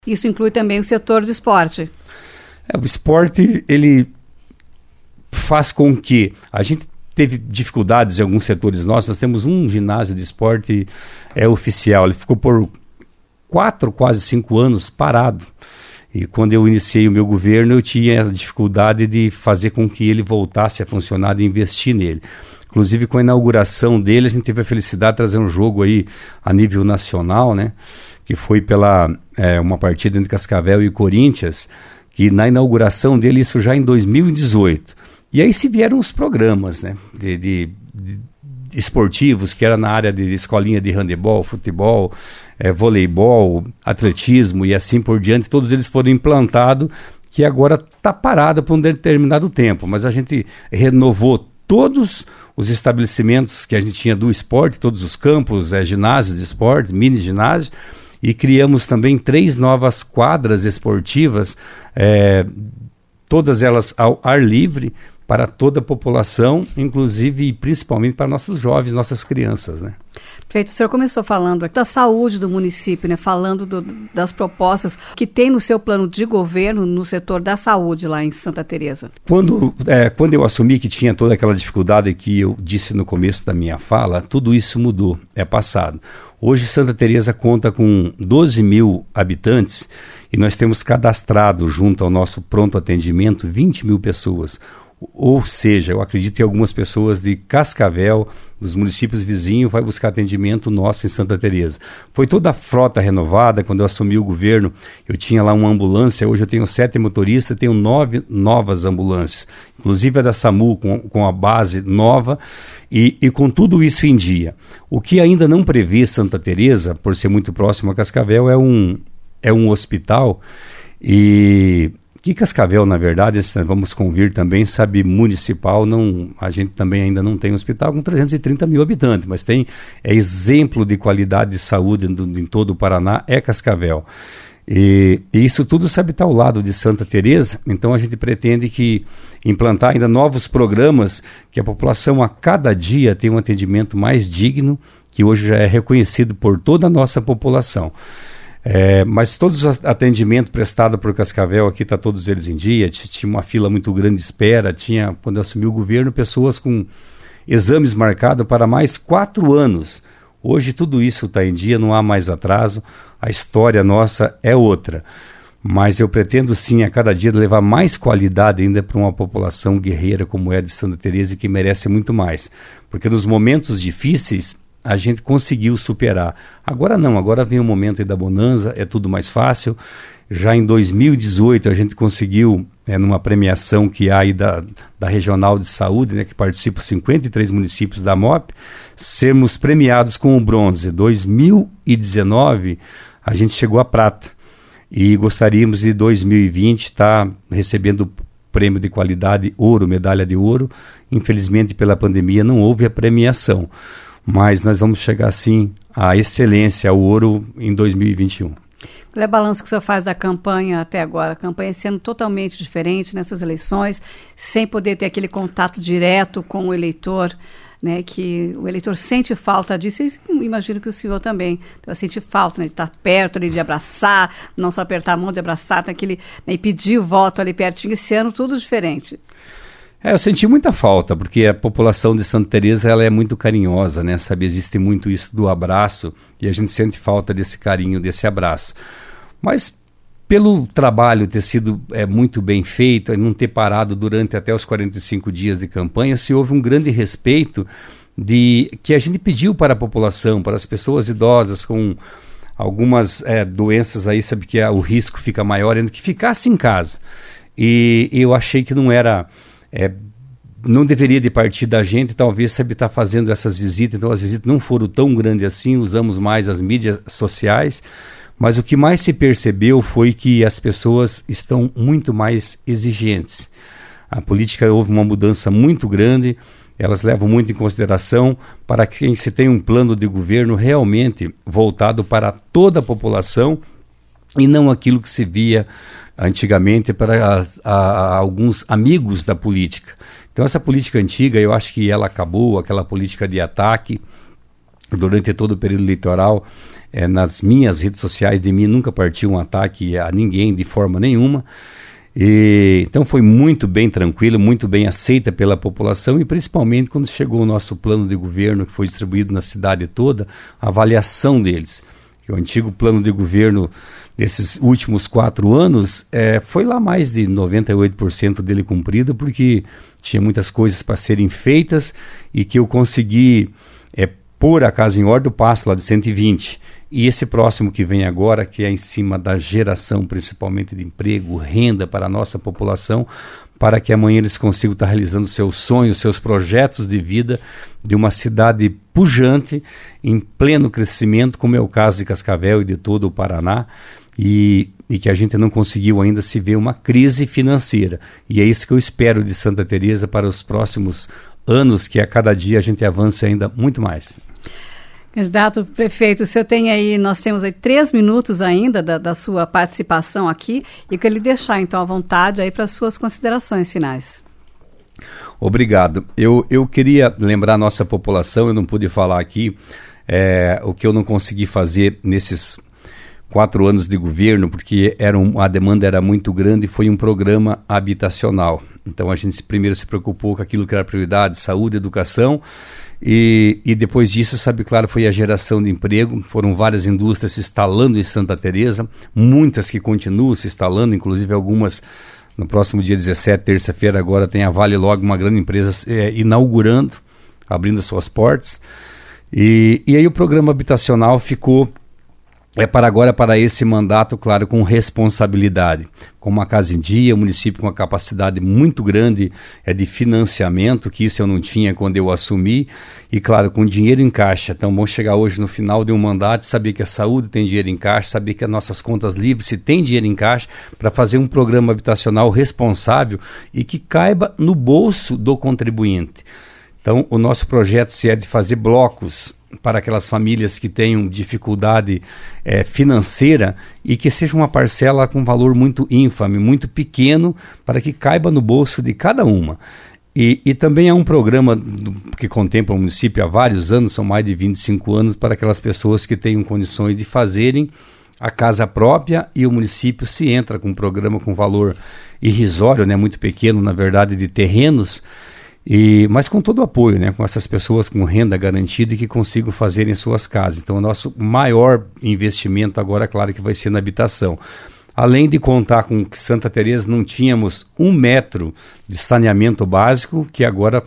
Isso inclui também o setor do esporte. O esporte, ele faz com que a gente teve dificuldades em alguns setores nossos. Nós temos um ginásio de esporte oficial, ele ficou por 4, quase 5 anos parado. E quando eu iniciei o meu governo, eu tinha a dificuldade de fazer com que ele voltasse a funcionar e investir nele. Inclusive, com a inauguração dele, a gente teve a felicidade de trazer um jogo aí a nível nacional, né? Que foi pela uma partida entre Cascavel e Corinthians, que na inauguração dele, isso já em 2018. E aí se vieram os programas, né? De esportivos, que era na área de escolinha de handebol, futebol, voleibol, atletismo e assim por diante. Todos eles foram implantados, que agora está parado por um determinado tempo. Mas a gente renovou todos os estabelecimentos que a gente tinha do esporte, todos os campos, ginásios de esporte, mini ginásios, e criamos também 3 novas quadras esportivas, todas elas ao ar livre, para toda a população, inclusive e principalmente para nossos jovens, nossas crianças, né? Perfeito. O senhor começou falando da saúde do município, né? Falando das propostas que tem no seu plano de governo no setor da saúde lá em Santa Teresa. Quando eu assumi que tinha toda aquela dificuldade que eu disse no começo da minha fala, tudo isso mudou, é passado. Hoje Santa Teresa conta com 12 mil habitantes e nós temos cadastrado junto ao nosso pronto atendimento 20 mil pessoas. Ou seja, eu acredito que algumas pessoas de Cascavel, dos municípios vizinhos, vai buscar atendimento nosso em Santa Teresa. Foi toda a frota renovada. Quando eu assumi o governo, eu tinha lá uma ambulância. Hoje eu tenho 7 motoristas, tenho 9 novas ambulâncias. Inclusive a da SAMU com a base nova e com tudo isso em dia. O que ainda não prevê Santa Teresa, por ser muito próximo a Cascavel, é um hospital que Cascavel, na verdade, vamos convir também, sabe, municipal, a gente também ainda não tem um hospital com 330 mil habitantes, mas é exemplo de qualidade de saúde em todo o Paraná, é Cascavel. E isso tudo, sabe, está ao lado de Santa Teresa, então a gente pretende implantar ainda novos programas, que a população a cada dia tenha um atendimento mais digno, que hoje já é reconhecido por toda a nossa população. Mas todos os atendimentos prestados por Cascavel aqui, está todos eles em dia. Tinha uma fila muito grande de espera, quando eu assumi o governo, pessoas com exames marcados para mais 4 anos. Hoje tudo isso está em dia, não há mais atraso, a história nossa é outra. Mas eu pretendo sim a cada dia levar mais qualidade ainda para uma população guerreira como é a de Santa Teresa e que merece muito mais. Porque nos momentos difíceis a gente conseguiu superar. Agora não, agora vem o momento aí da bonança, é tudo mais fácil. Já em 2018 a gente conseguiu, numa premiação que há aí da Regional de Saúde, né, que participam 53 municípios da MOP, sermos premiados com o bronze. 2019 a gente chegou à prata e gostaríamos de 2020 estar recebendo o prêmio de qualidade ouro, medalha de ouro. Infelizmente pela pandemia não houve a premiação. Mas nós vamos chegar, sim, à excelência, ao ouro, em 2021. Qual é o balanço que o senhor faz da campanha até agora? A campanha sendo totalmente diferente nessas eleições, sem poder ter aquele contato direto com o eleitor, né, que o eleitor sente falta disso, e imagino que o senhor também sente falta, né, de estar perto ali, de abraçar, não só apertar a mão, de abraçar, e pedir o voto ali pertinho. Esse ano tudo diferente. Eu senti muita falta, porque a população de Santa Teresa ela é muito carinhosa, né? Sabe, existe muito isso do abraço e a gente sente falta desse carinho, desse abraço. Mas pelo trabalho ter sido muito bem feito, e não ter parado durante até os 45 dias de campanha, se houve um grande respeito que a gente pediu para a população, para as pessoas idosas com algumas doenças aí, sabe, que o risco fica maior, ainda que ficasse em casa. E eu achei que não era... não deveria de partir da gente, talvez, sabe, estar fazendo essas visitas. Então as visitas não foram tão grandes assim, usamos mais as mídias sociais, mas o que mais se percebeu foi que as pessoas estão muito mais exigentes. A política, houve uma mudança muito grande, elas levam muito em consideração para quem se tem um plano de governo realmente voltado para toda a população e não aquilo que se via antigamente para alguns amigos da política. Então essa política antiga, eu acho que ela acabou, aquela política de ataque, durante todo o período eleitoral, nas minhas redes sociais, de mim nunca partiu um ataque a ninguém de forma nenhuma. Então foi muito bem tranquilo, muito bem aceita pela população, e principalmente quando chegou o nosso plano de governo, que foi distribuído na cidade toda, a avaliação deles. O antigo plano de governo desses últimos 4 anos foi lá mais de 98% dele cumprido, porque tinha muitas coisas para serem feitas e que eu consegui pôr a casa em ordem, o passo lá de 120. E esse próximo que vem agora, que é em cima da geração principalmente de emprego, renda para a nossa população, para que amanhã eles consigam estar realizando seus sonhos, seus projetos de vida de uma cidade pujante, em pleno crescimento, como é o caso de Cascavel e de todo o Paraná, e que a gente não conseguiu ainda se ver uma crise financeira. E é isso que eu espero de Santa Teresa para os próximos anos, que a cada dia a gente avance ainda muito mais. Candidato prefeito, o senhor tem aí, nós temos aí 3 minutos ainda da sua participação aqui, e eu queria lhe deixar então à vontade aí para as suas considerações finais. Obrigado. Eu queria lembrar a nossa população, eu não pude falar aqui o que eu não consegui fazer nesses 4 anos de governo, porque a demanda era muito grande, foi um programa habitacional. Então a gente primeiro se preocupou com aquilo que era prioridade, saúde, educação, e depois disso, sabe, claro, foi a geração de emprego. Foram várias indústrias se instalando em Santa Teresa, muitas que continuam se instalando, inclusive algumas no próximo dia 17, terça-feira, agora tem a Vale Log, uma grande empresa inaugurando, abrindo suas portas, e aí o programa habitacional ficou para esse mandato, claro, com responsabilidade, com uma casa em dia, o município com uma capacidade muito grande de financiamento, que isso eu não tinha quando eu assumi, e claro, com dinheiro em caixa. Então, bom chegar hoje no final de um mandato, saber que a saúde tem dinheiro em caixa, saber que as nossas contas livres se tem dinheiro em caixa, para fazer um programa habitacional responsável e que caiba no bolso do contribuinte. Então, o nosso projeto é de fazer blocos para aquelas famílias que tenham dificuldade financeira, e que seja uma parcela com valor muito ínfime, muito pequeno, para que caiba no bolso de cada uma. E também é um programa que contempla o município há vários anos, são mais de 25 anos, para aquelas pessoas que tenham condições de fazerem a casa própria, e o município se entra com um programa com valor irrisório, muito pequeno, na verdade, de terrenos, mas com todo o apoio, com essas pessoas com renda garantida e que consigam fazer em suas casas. Então, o nosso maior investimento agora, claro, que vai ser na habitação. Além de contar com que Santa Teresa não tínhamos 1 metro de saneamento básico, que agora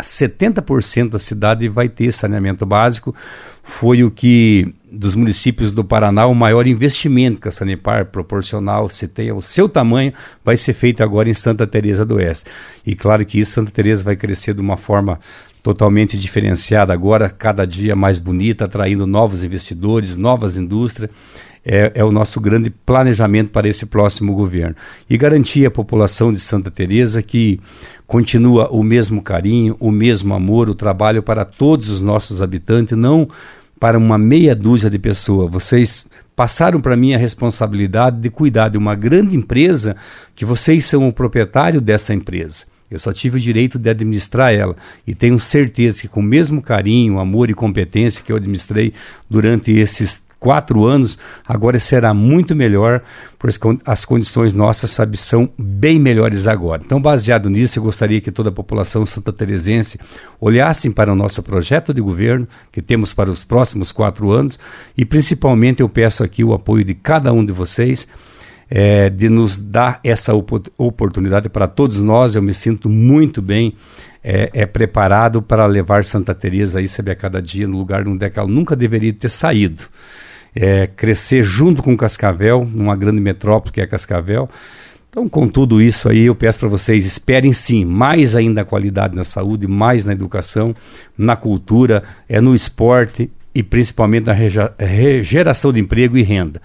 70% da cidade vai ter saneamento básico. Foi o que, dos municípios do Paraná, o maior investimento que a Sanepar, proporcional, se tem ao seu tamanho, vai ser feito agora em Santa Teresa do Oeste. E claro que isso, Santa Teresa vai crescer de uma forma totalmente diferenciada agora, cada dia mais bonita, atraindo novos investidores, novas indústrias. É o nosso grande planejamento para esse próximo governo. E garantir à população de Santa Teresa que continua o mesmo carinho, o mesmo amor, o trabalho para todos os nossos habitantes, não para uma meia dúzia de pessoas. Vocês passaram para mim a responsabilidade de cuidar de uma grande empresa, que vocês são o proprietário dessa empresa. Eu só tive o direito de administrar ela, e tenho certeza que com o mesmo carinho, amor e competência que eu administrei durante esses 4 anos, agora será muito melhor, pois as condições nossas, são bem melhores agora. Então, baseado nisso, eu gostaria que toda a população santateresense olhassem para o nosso projeto de governo, que temos para os próximos 4 anos, e principalmente eu peço aqui o apoio de cada um de vocês, de nos dar essa oportunidade para todos nós. Eu me sinto muito bem preparado para levar Santa Teresa aí, sabe, a cada dia no lugar onde ela nunca deveria ter saído. Crescer junto com Cascavel, numa grande metrópole que é Cascavel. Então, com tudo isso aí, eu peço para vocês, esperem sim, mais ainda a qualidade na saúde, mais na educação, na cultura, no esporte e principalmente na geração de emprego e renda.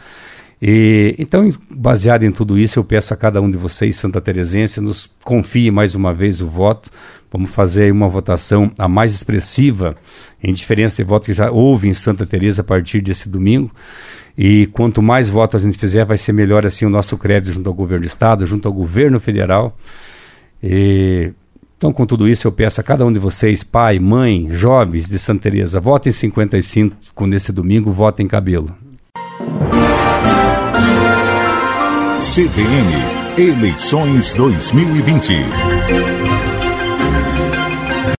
Então, baseado em tudo isso, eu peço a cada um de vocês, santateresenses, nos confie mais uma vez o voto. Vamos fazer uma votação a mais expressiva, em diferença de voto que já houve em Santa Teresa a partir desse domingo. E quanto mais votos a gente fizer, vai ser melhor assim o nosso crédito junto ao governo do estado, junto ao governo federal. Então, com tudo isso, eu peço a cada um de vocês, pai, mãe, jovens de Santa Teresa, votem 55 nesse domingo, votem cabelo. CBN, eleições 2020.